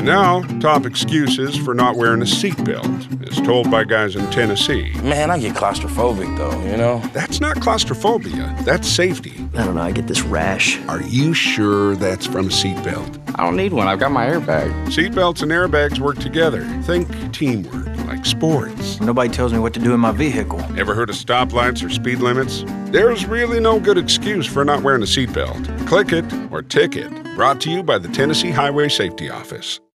now, top excuses for not wearing a seatbelt, as told by guys in Tennessee. Man, I get claustrophobic, though, you know? That's not claustrophobia. That's safety. I don't know, I get this rash. Are you sure that's from a seatbelt? I don't need one. I've got my airbag. Seatbelts and airbags work together. Think teamwork, like sports. Nobody tells me what to do in my vehicle. Ever heard of stoplights or speed limits? There's really no good excuse for not wearing a seatbelt. Click it or ticket. Brought to you by the Tennessee Highway Safety Office.